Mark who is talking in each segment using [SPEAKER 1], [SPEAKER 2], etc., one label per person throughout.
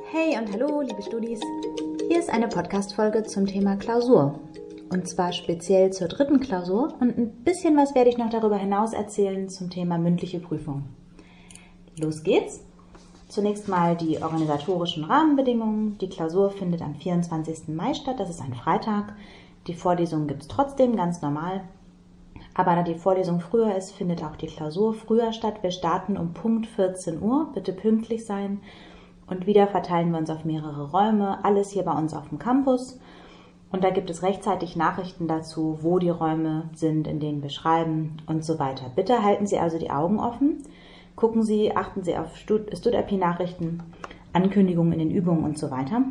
[SPEAKER 1] Hey und hallo, liebe Studis. Hier ist eine Podcast-Folge zum Thema Klausur. Und zwar speziell zur 3. Klausur und ein bisschen was werde ich noch darüber hinaus erzählen zum Thema mündliche Prüfung. Los geht's. Zunächst mal die organisatorischen Rahmenbedingungen. Die Klausur findet am 24. Mai statt, das ist ein Freitag. Die Vorlesung gibt es trotzdem ganz normal. Aber da die Vorlesung früher ist, findet auch die Klausur früher statt. Wir starten um Punkt 14 Uhr, bitte pünktlich sein. Und wieder verteilen wir uns auf mehrere Räume, alles hier bei uns auf dem Campus. Und da gibt es rechtzeitig Nachrichten dazu, wo die Räume sind, in denen wir schreiben und so weiter. Bitte halten Sie also die Augen offen, gucken Sie, achten Sie auf StudAPI-Nachrichten, Ankündigungen in den Übungen und so weiter.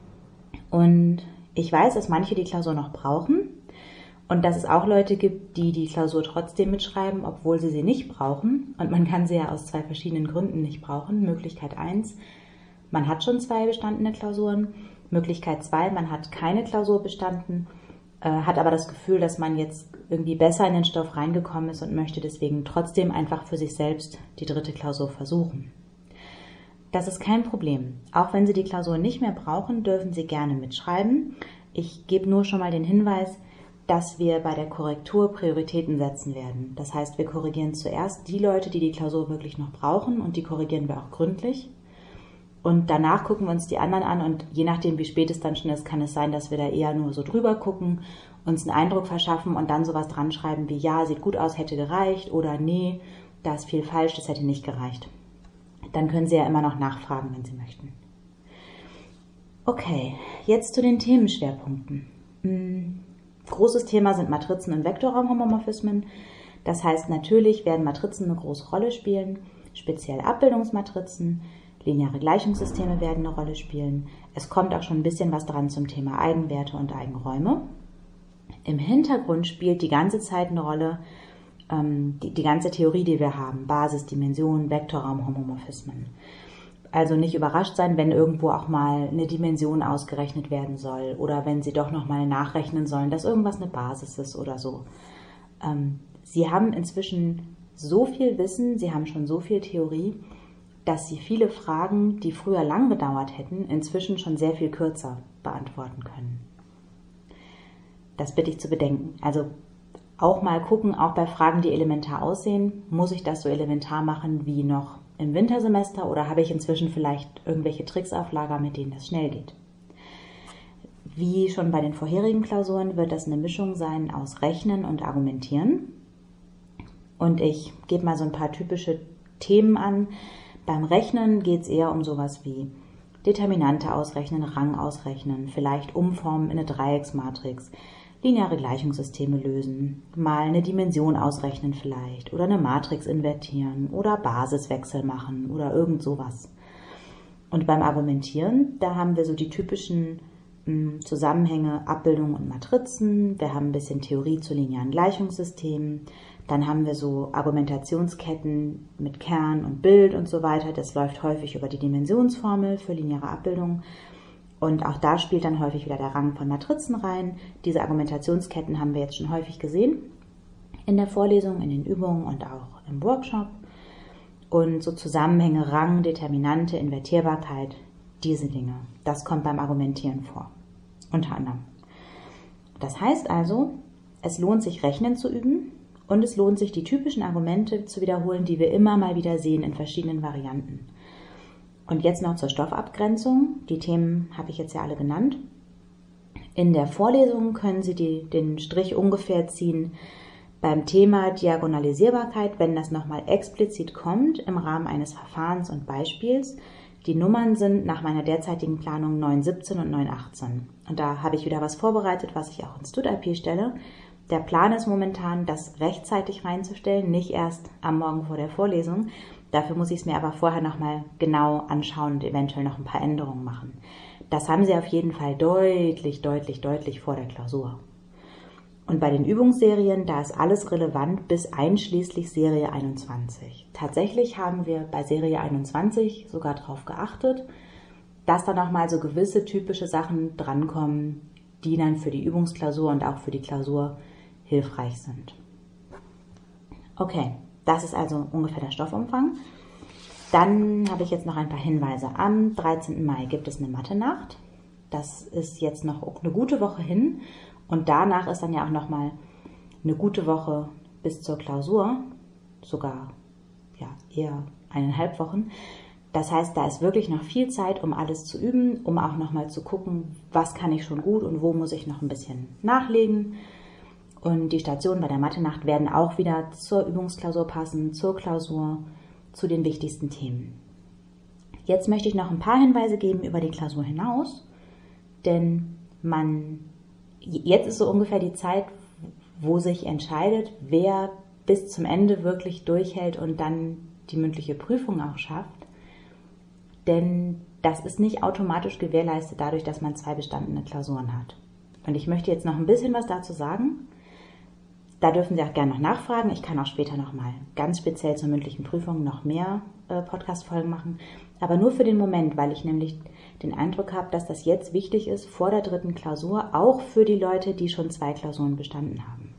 [SPEAKER 1] Und ich weiß, dass manche die Klausur noch brauchen und dass es auch Leute gibt, die die Klausur trotzdem mitschreiben, obwohl sie nicht brauchen. Und man kann sie ja aus 2 verschiedenen Gründen nicht brauchen. Möglichkeit 1, man hat schon 2 bestandene Klausuren. Möglichkeit 2, man hat keine Klausur bestanden, hat aber das Gefühl, dass man jetzt irgendwie besser in den Stoff reingekommen ist und möchte deswegen trotzdem einfach für sich selbst die 3. Klausur versuchen. Das ist kein Problem. Auch wenn Sie die Klausur nicht mehr brauchen, dürfen Sie gerne mitschreiben. Ich gebe nur schon mal den Hinweis, dass wir bei der Korrektur Prioritäten setzen werden. Das heißt, wir korrigieren zuerst die Leute, die die Klausur wirklich noch brauchen, und die korrigieren wir auch gründlich. Und danach gucken wir uns die anderen an und je nachdem, wie spät es dann schon ist, kann es sein, dass wir da eher nur so drüber gucken, uns einen Eindruck verschaffen und dann sowas dran schreiben wie, ja, sieht gut aus, hätte gereicht, oder nee, da ist viel falsch, das hätte nicht gereicht. Dann können Sie ja immer noch nachfragen, wenn Sie möchten. Okay, jetzt zu den Themenschwerpunkten. Großes Thema sind Matrizen und Vektorraumhomomorphismen. Das heißt, natürlich werden Matrizen eine große Rolle spielen, speziell Abbildungsmatrizen. Lineare Gleichungssysteme werden eine Rolle spielen. Es kommt auch schon ein bisschen was dran zum Thema Eigenwerte und Eigenräume. Im Hintergrund spielt die ganze Zeit eine Rolle die ganze Theorie, die wir haben. Basis, Dimension, Vektorraum, Homomorphismen. Also nicht überrascht sein, wenn irgendwo auch mal eine Dimension ausgerechnet werden soll oder wenn Sie doch nochmal nachrechnen sollen, dass irgendwas eine Basis ist oder so. Sie haben inzwischen so viel Wissen, Sie haben schon so viel Theorie, dass Sie viele Fragen, die früher lang gedauert hätten, inzwischen schon sehr viel kürzer beantworten können. Das bitte ich zu bedenken. Also auch mal gucken, auch bei Fragen, die elementar aussehen, muss ich das so elementar machen wie noch im Wintersemester oder habe ich inzwischen vielleicht irgendwelche Tricks auf Lager, mit denen das schnell geht. Wie schon bei den vorherigen Klausuren wird das eine Mischung sein aus Rechnen und Argumentieren. Und ich gebe mal so ein paar typische Themen an. Beim Rechnen geht es eher um sowas wie Determinante ausrechnen, Rang ausrechnen, vielleicht umformen in eine Dreiecksmatrix, lineare Gleichungssysteme lösen, mal eine Dimension ausrechnen vielleicht oder eine Matrix invertieren oder Basiswechsel machen oder irgend sowas. Und beim Argumentieren, da haben wir so die typischen Zusammenhänge, Abbildungen und Matrizen, wir haben ein bisschen Theorie zu linearen Gleichungssystemen, dann haben wir so Argumentationsketten mit Kern und Bild und so weiter. Das läuft häufig über die Dimensionsformel für lineare Abbildung. Und auch da spielt dann häufig wieder der Rang von Matrizen rein. Diese Argumentationsketten haben wir jetzt schon häufig gesehen in der Vorlesung, in den Übungen und auch im Workshop. Und so Zusammenhänge, Rang, Determinante, Invertierbarkeit, diese Dinge. Das kommt beim Argumentieren vor, unter anderem. Das heißt also, es lohnt sich, Rechnen zu üben. Und es lohnt sich, die typischen Argumente zu wiederholen, die wir immer mal wieder sehen in verschiedenen Varianten. Und jetzt noch zur Stoffabgrenzung. Die Themen habe ich jetzt ja alle genannt. In der Vorlesung können Sie den Strich ungefähr ziehen beim Thema Diagonalisierbarkeit, wenn das nochmal explizit kommt im Rahmen eines Verfahrens und Beispiels. Die Nummern sind nach meiner derzeitigen Planung 9.17 und 9.18. Und da habe ich wieder was vorbereitet, was ich auch in StudAPI stelle. Der Plan ist momentan, das rechtzeitig reinzustellen, nicht erst am Morgen vor der Vorlesung. Dafür muss ich es mir aber vorher nochmal genau anschauen und eventuell noch ein paar Änderungen machen. Das haben Sie auf jeden Fall deutlich vor der Klausur. Und bei den Übungsserien, da ist alles relevant bis einschließlich Serie 21. Tatsächlich haben wir bei Serie 21 sogar darauf geachtet, dass da nochmal so gewisse typische Sachen drankommen, die dann für die Übungsklausur und auch für die Klausur hilfreich sind. Okay, das ist also ungefähr der Stoffumfang. Dann habe ich jetzt noch ein paar Hinweise. Am 13. Mai gibt es eine Mathe-Nacht. Das ist jetzt noch eine gute Woche hin. Und danach ist dann ja auch nochmal eine gute Woche bis zur Klausur. Sogar eher 1,5 Wochen. Das heißt, da ist wirklich noch viel Zeit, um alles zu üben, um auch nochmal zu gucken, was kann ich schon gut und wo muss ich noch ein bisschen nachlegen. Und die Stationen bei der Mathe-Nacht werden auch wieder zur Übungsklausur passen, zur Klausur, zu den wichtigsten Themen. Jetzt möchte ich noch ein paar Hinweise geben über die Klausur hinaus, denn jetzt ist so ungefähr die Zeit, wo sich entscheidet, wer bis zum Ende wirklich durchhält und dann die mündliche Prüfung auch schafft. Denn das ist nicht automatisch gewährleistet dadurch, dass man 2 bestandene Klausuren hat. Und ich möchte jetzt noch ein bisschen was dazu sagen. Da dürfen Sie auch gerne noch nachfragen. Ich kann auch später nochmal ganz speziell zur mündlichen Prüfung noch mehr Podcast-Folgen machen. Aber nur für den Moment, weil ich nämlich den Eindruck habe, dass das jetzt wichtig ist vor der 3. Klausur, auch für die Leute, die schon 2 Klausuren bestanden haben.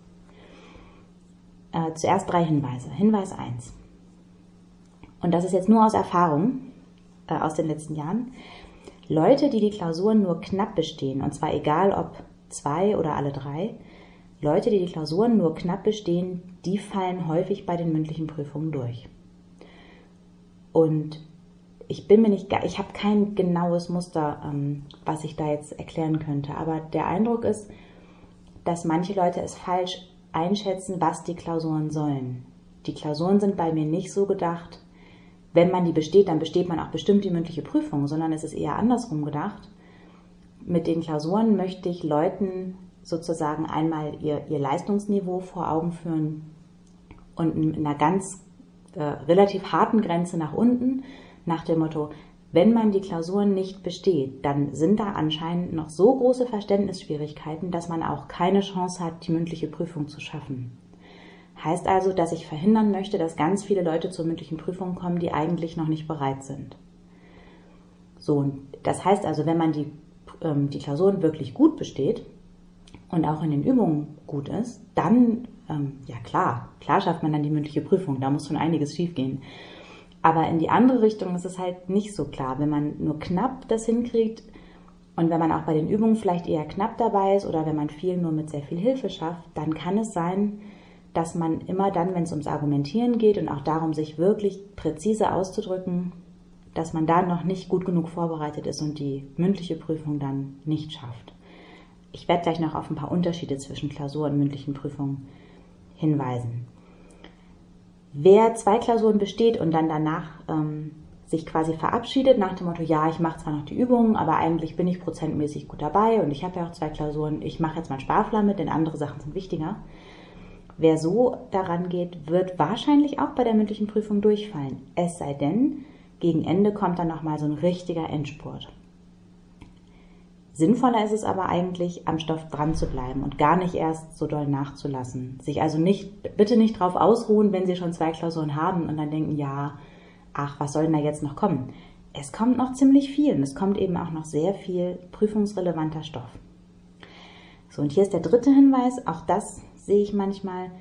[SPEAKER 1] Zuerst 3 Hinweise. Hinweis 1. Und das ist jetzt nur aus Erfahrung aus den letzten Jahren. Leute, die die Klausuren nur knapp bestehen, und zwar egal ob 2 oder alle 3, Leute, die die Klausuren nur knapp bestehen, die fallen häufig bei den mündlichen Prüfungen durch. Und ich habe kein genaues Muster, was ich da jetzt erklären könnte, aber der Eindruck ist, dass manche Leute es falsch einschätzen, was die Klausuren sollen. Die Klausuren sind bei mir nicht so gedacht, wenn man die besteht, dann besteht man auch bestimmt die mündliche Prüfung, sondern es ist eher andersrum gedacht. Mit den Klausuren möchte ich Leuten sozusagen einmal ihr Leistungsniveau vor Augen führen und in einer ganz relativ harten Grenze nach unten, nach dem Motto, wenn man die Klausuren nicht besteht, dann sind da anscheinend noch so große Verständnisschwierigkeiten, dass man auch keine Chance hat, die mündliche Prüfung zu schaffen. Heißt also, dass ich verhindern möchte, dass ganz viele Leute zur mündlichen Prüfung kommen, die eigentlich noch nicht bereit sind. So, das heißt also, wenn man die Klausuren wirklich gut besteht und auch in den Übungen gut ist, dann, klar schafft man dann die mündliche Prüfung, da muss schon einiges schiefgehen. Aber in die andere Richtung ist es halt nicht so klar. Wenn man nur knapp das hinkriegt und wenn man auch bei den Übungen vielleicht eher knapp dabei ist oder wenn man viel nur mit sehr viel Hilfe schafft, dann kann es sein, dass man immer dann, wenn es ums Argumentieren geht und auch darum, sich wirklich präzise auszudrücken, dass man da noch nicht gut genug vorbereitet ist und die mündliche Prüfung dann nicht schafft. Ich werde gleich noch auf ein paar Unterschiede zwischen Klausur und mündlichen Prüfungen hinweisen. Wer 2 Klausuren besteht und dann danach sich quasi verabschiedet nach dem Motto, ja, ich mache zwar noch die Übungen, aber eigentlich bin ich prozentmäßig gut dabei und ich habe ja auch 2 Klausuren, ich mache jetzt mal Sparflamme mit, denn andere Sachen sind wichtiger. Wer so daran geht, wird wahrscheinlich auch bei der mündlichen Prüfung durchfallen. Es sei denn, gegen Ende kommt dann nochmal so ein richtiger Endspurt. Sinnvoller ist es aber eigentlich, am Stoff dran zu bleiben und gar nicht erst so doll nachzulassen. Sich also bitte nicht drauf ausruhen, wenn Sie schon 2 Klausuren haben und dann denken, ja, ach, was soll denn da jetzt noch kommen? Es kommt noch ziemlich viel und es kommt eben auch noch sehr viel prüfungsrelevanter Stoff. So, und hier ist der 3. Hinweis, auch das sehe ich manchmal,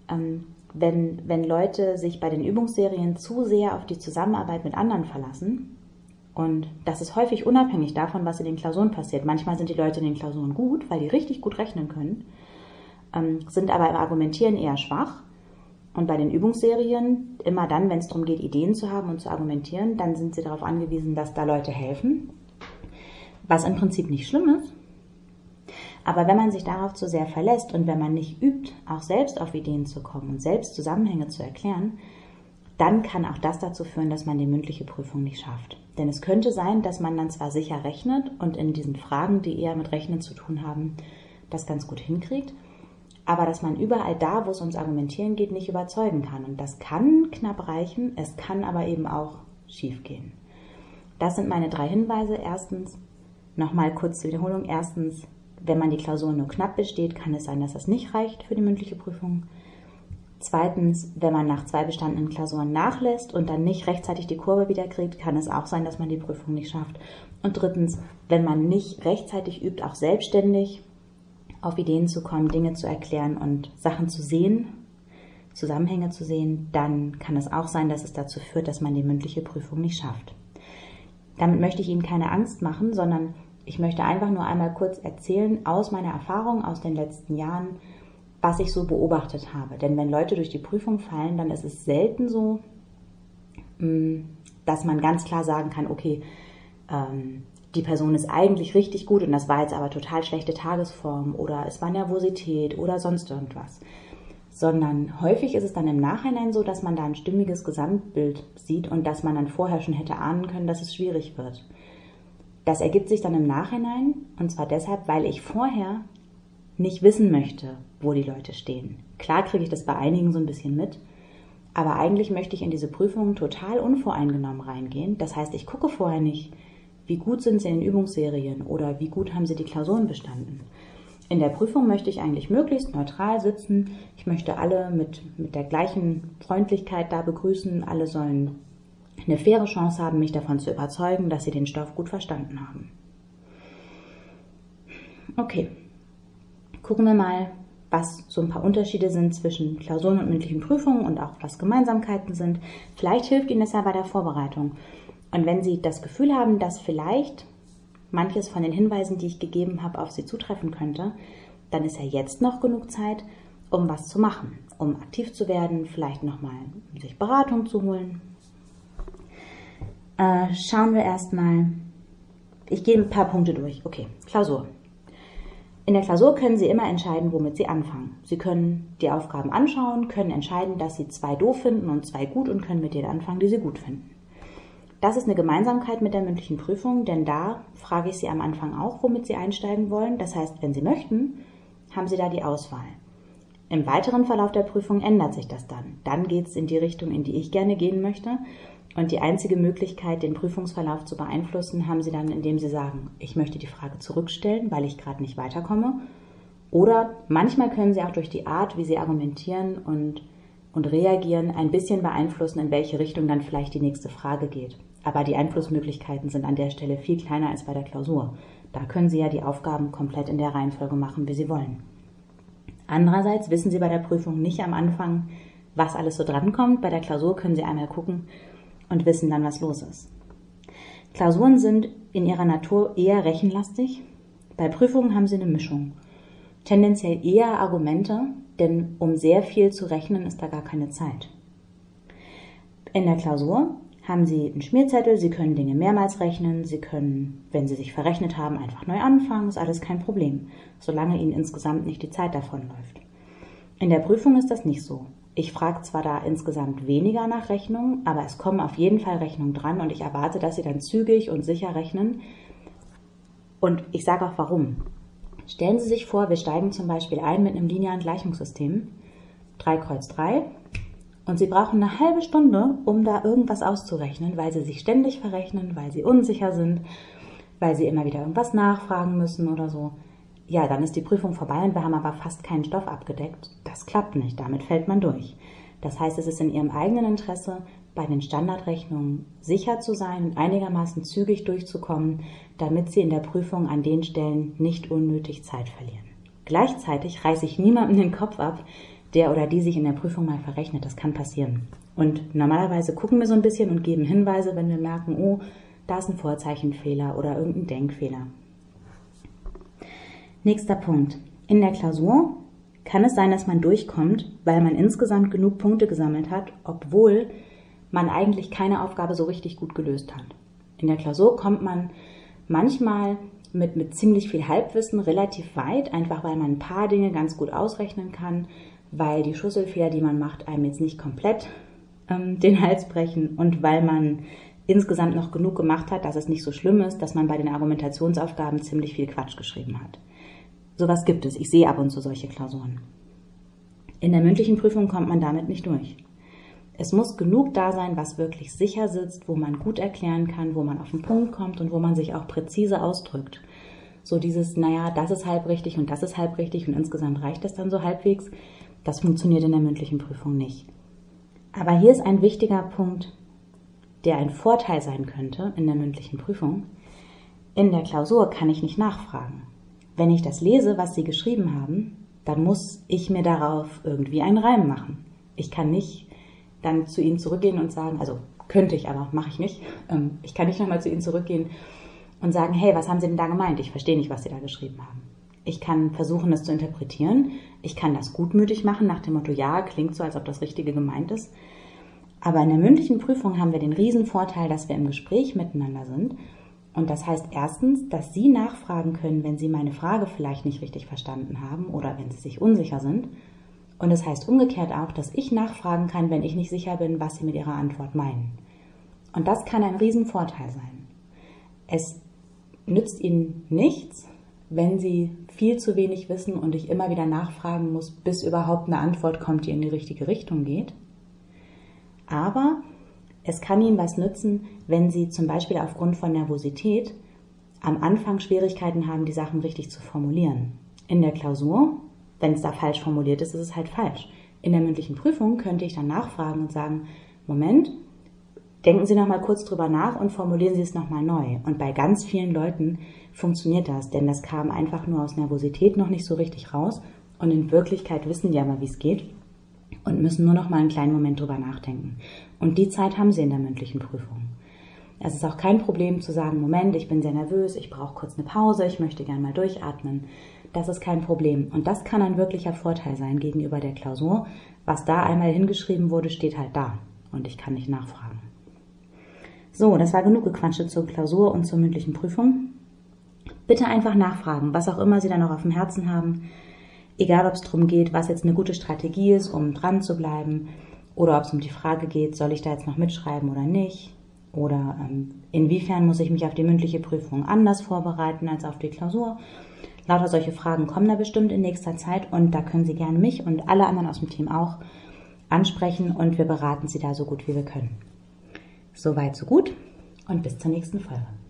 [SPEAKER 1] wenn Leute sich bei den Übungsserien zu sehr auf die Zusammenarbeit mit anderen verlassen. Und das ist häufig unabhängig davon, was in den Klausuren passiert. Manchmal sind die Leute in den Klausuren gut, weil die richtig gut rechnen können, sind aber im Argumentieren eher schwach. Und bei den Übungsserien, immer dann, wenn es darum geht, Ideen zu haben und zu argumentieren, dann sind sie darauf angewiesen, dass da Leute helfen. Was im Prinzip nicht schlimm ist. Aber wenn man sich darauf zu sehr verlässt und wenn man nicht übt, auch selbst auf Ideen zu kommen und selbst Zusammenhänge zu erklären, dann kann auch das dazu führen, dass man die mündliche Prüfung nicht schafft. Denn es könnte sein, dass man dann zwar sicher rechnet und in diesen Fragen, die eher mit Rechnen zu tun haben, das ganz gut hinkriegt, aber dass man überall da, wo es ums Argumentieren geht, nicht überzeugen kann. Und das kann knapp reichen, es kann aber eben auch schief gehen. Das sind meine 3 Hinweise. Erstens, nochmal kurz zur Wiederholung, erstens, wenn man die Klausur nur knapp besteht, kann es sein, dass das nicht reicht für die mündliche Prüfung. Zweitens, wenn man nach 2 bestandenen Klausuren nachlässt und dann nicht rechtzeitig die Kurve wieder kriegt, kann es auch sein, dass man die Prüfung nicht schafft. Und drittens, wenn man nicht rechtzeitig übt, auch selbstständig auf Ideen zu kommen, Dinge zu erklären und Sachen zu sehen, Zusammenhänge zu sehen, dann kann es auch sein, dass es dazu führt, dass man die mündliche Prüfung nicht schafft. Damit möchte ich Ihnen keine Angst machen, sondern ich möchte einfach nur einmal kurz erzählen aus meiner Erfahrung aus den letzten Jahren, was ich so beobachtet habe. Denn wenn Leute durch die Prüfung fallen, dann ist es selten so, dass man ganz klar sagen kann, okay, die Person ist eigentlich richtig gut und das war jetzt aber total schlechte Tagesform oder es war Nervosität oder sonst irgendwas. Sondern häufig ist es dann im Nachhinein so, dass man da ein stimmiges Gesamtbild sieht und dass man dann vorher schon hätte ahnen können, dass es schwierig wird. Das ergibt sich dann im Nachhinein und zwar deshalb, weil ich vorher nicht wissen möchte, wo die Leute stehen. Klar kriege ich das bei einigen so ein bisschen mit, aber eigentlich möchte ich in diese Prüfungen total unvoreingenommen reingehen. Das heißt, ich gucke vorher nicht, wie gut sind sie in Übungsserien oder wie gut haben sie die Klausuren bestanden. In der Prüfung möchte ich eigentlich möglichst neutral sitzen. Ich möchte alle mit der gleichen Freundlichkeit da begrüßen. Alle sollen eine faire Chance haben, mich davon zu überzeugen, dass sie den Stoff gut verstanden haben. Okay, gucken wir mal, was so ein paar Unterschiede sind zwischen Klausuren und mündlichen Prüfungen und auch was Gemeinsamkeiten sind. Vielleicht hilft Ihnen das ja bei der Vorbereitung. Und wenn Sie das Gefühl haben, dass vielleicht manches von den Hinweisen, die ich gegeben habe, auf Sie zutreffen könnte, dann ist ja jetzt noch genug Zeit, um was zu machen, um aktiv zu werden, vielleicht nochmal sich Beratung zu holen. Schauen wir erstmal, ich gehe ein paar Punkte durch. Okay, Klausur. In der Klausur können Sie immer entscheiden, womit Sie anfangen. Sie können die Aufgaben anschauen, können entscheiden, dass Sie 2 doof finden und 2 gut und können mit denen anfangen, die Sie gut finden. Das ist eine Gemeinsamkeit mit der mündlichen Prüfung, denn da frage ich Sie am Anfang auch, womit Sie einsteigen wollen. Das heißt, wenn Sie möchten, haben Sie da die Auswahl. Im weiteren Verlauf der Prüfung ändert sich das dann. Dann geht es in die Richtung, in die ich gerne gehen möchte. Und die einzige Möglichkeit, den Prüfungsverlauf zu beeinflussen, haben Sie dann, indem Sie sagen, ich möchte die Frage zurückstellen, weil ich gerade nicht weiterkomme. Oder manchmal können Sie auch durch die Art, wie Sie argumentieren und reagieren, ein bisschen beeinflussen, in welche Richtung dann vielleicht die nächste Frage geht. Aber die Einflussmöglichkeiten sind an der Stelle viel kleiner als bei der Klausur. Da können Sie ja die Aufgaben komplett in der Reihenfolge machen, wie Sie wollen. Andererseits wissen Sie bei der Prüfung nicht am Anfang, was alles so drankommt. Bei der Klausur können Sie einmal gucken und wissen dann, was los ist. Klausuren sind in ihrer Natur eher rechenlastig. Bei Prüfungen haben Sie eine Mischung. Tendenziell eher Argumente, denn um sehr viel zu rechnen, ist da gar keine Zeit. In der Klausur haben Sie einen Schmierzettel, Sie können Dinge mehrmals rechnen, Sie können, wenn Sie sich verrechnet haben, einfach neu anfangen, ist alles kein Problem, solange Ihnen insgesamt nicht die Zeit davonläuft. In der Prüfung ist das nicht so. Ich frage zwar da insgesamt weniger nach Rechnungen, aber es kommen auf jeden Fall Rechnungen dran und ich erwarte, dass Sie dann zügig und sicher rechnen. Und ich sage auch warum. Stellen Sie sich vor, wir steigen zum Beispiel ein mit einem linearen Gleichungssystem, 3 Kreuz 3, und Sie brauchen eine halbe Stunde, um da irgendwas auszurechnen, weil Sie sich ständig verrechnen, weil Sie unsicher sind, weil Sie immer wieder irgendwas nachfragen müssen oder so. Ja, dann ist die Prüfung vorbei und wir haben aber fast keinen Stoff abgedeckt. Das klappt nicht, damit fällt man durch. Das heißt, es ist in Ihrem eigenen Interesse, bei den Standardrechnungen sicher zu sein und einigermaßen zügig durchzukommen, damit Sie in der Prüfung an den Stellen nicht unnötig Zeit verlieren. Gleichzeitig reiße ich niemandem den Kopf ab, der oder die sich in der Prüfung mal verrechnet. Das kann passieren. Und normalerweise gucken wir so ein bisschen und geben Hinweise, wenn wir merken, oh, da ist ein Vorzeichenfehler oder irgendein Denkfehler. Nächster Punkt. In der Klausur kann es sein, dass man durchkommt, weil man insgesamt genug Punkte gesammelt hat, obwohl man eigentlich keine Aufgabe so richtig gut gelöst hat. In der Klausur kommt man manchmal mit ziemlich viel Halbwissen relativ weit, einfach weil man ein paar Dinge ganz gut ausrechnen kann, weil die Schusselfehler, die man macht, einem jetzt nicht komplett den Hals brechen und weil man insgesamt noch genug gemacht hat, dass es nicht so schlimm ist, dass man bei den Argumentationsaufgaben ziemlich viel Quatsch geschrieben hat. Sowas gibt es. Ich sehe ab und zu solche Klausuren. In der mündlichen Prüfung kommt man damit nicht durch. Es muss genug da sein, was wirklich sicher sitzt, wo man gut erklären kann, wo man auf den Punkt kommt und wo man sich auch präzise ausdrückt. So dieses, naja, das ist halb richtig und das ist halb richtig und insgesamt reicht das dann so halbwegs, das funktioniert in der mündlichen Prüfung nicht. Aber hier ist ein wichtiger Punkt, der ein Vorteil sein könnte in der mündlichen Prüfung. In der Klausur kann ich nicht nachfragen. Wenn ich das lese, was Sie geschrieben haben, dann muss ich mir darauf irgendwie einen Reim machen. Ich kann nicht dann zu Ihnen zurückgehen und sagen, also könnte ich, aber mache ich nicht. Ich kann nicht nochmal zu Ihnen zurückgehen und sagen, hey, was haben Sie denn da gemeint? Ich verstehe nicht, was Sie da geschrieben haben. Ich kann versuchen, das zu interpretieren. Ich kann das gutmütig machen, nach dem Motto, ja, klingt so, als ob das Richtige gemeint ist. Aber in der mündlichen Prüfung haben wir den riesen Vorteil, dass wir im Gespräch miteinander sind. Und das heißt erstens, dass Sie nachfragen können, wenn Sie meine Frage vielleicht nicht richtig verstanden haben oder wenn Sie sich unsicher sind. Und das heißt umgekehrt auch, dass ich nachfragen kann, wenn ich nicht sicher bin, was Sie mit Ihrer Antwort meinen. Und das kann ein riesen Vorteil sein. Es nützt Ihnen nichts, wenn Sie viel zu wenig wissen und ich immer wieder nachfragen muss, bis überhaupt eine Antwort kommt, die in die richtige Richtung geht. Aber es kann Ihnen was nützen, wenn Sie zum Beispiel aufgrund von Nervosität am Anfang Schwierigkeiten haben, die Sachen richtig zu formulieren. In der Klausur, wenn es da falsch formuliert ist, ist es halt falsch. In der mündlichen Prüfung könnte ich dann nachfragen und sagen, Moment, denken Sie noch mal kurz drüber nach und formulieren Sie es noch mal neu. Und bei ganz vielen Leuten funktioniert das, denn das kam einfach nur aus Nervosität noch nicht so richtig raus. Und in Wirklichkeit wissen die aber, wie es geht und müssen nur noch mal einen kleinen Moment drüber nachdenken. Und die Zeit haben Sie in der mündlichen Prüfung. Es ist auch kein Problem zu sagen, Moment, ich bin sehr nervös, ich brauche kurz eine Pause, ich möchte gerne mal durchatmen. Das ist kein Problem. Und das kann ein wirklicher Vorteil sein gegenüber der Klausur. Was da einmal hingeschrieben wurde, steht halt da. Und ich kann nicht nachfragen. So, das war genug Gequatsche zur Klausur und zur mündlichen Prüfung. Bitte einfach nachfragen, was auch immer Sie da noch auf dem Herzen haben. Egal, ob es darum geht, was jetzt eine gute Strategie ist, um dran zu bleiben. Oder ob es um die Frage geht, soll ich da jetzt noch mitschreiben oder nicht? Oder inwiefern muss ich mich auf die mündliche Prüfung anders vorbereiten als auf die Klausur? Lauter solche Fragen kommen da bestimmt in nächster Zeit und da können Sie gerne mich und alle anderen aus dem Team auch ansprechen und wir beraten Sie da so gut wie wir können. Soweit, so gut und bis zur nächsten Folge.